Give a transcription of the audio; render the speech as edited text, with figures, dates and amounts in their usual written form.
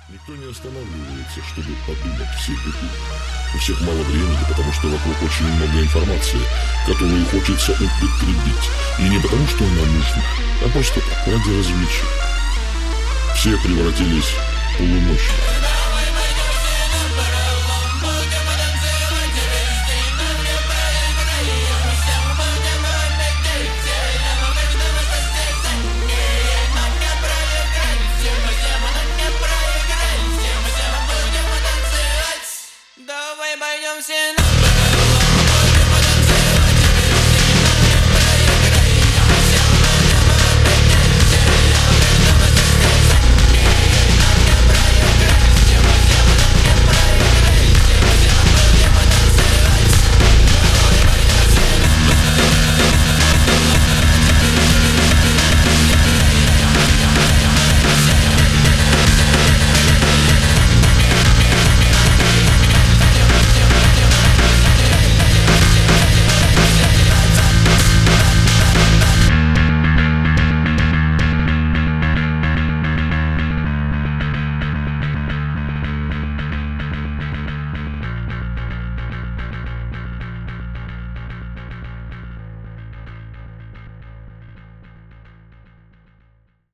Никто не останавливается, чтобы подумать все бегут. У всех мало времени, потому что вокруг очень много информации, которую хочется употребить. И не потому, что она нужна, а просто так, ради развлечения. Все превратились в полуночных.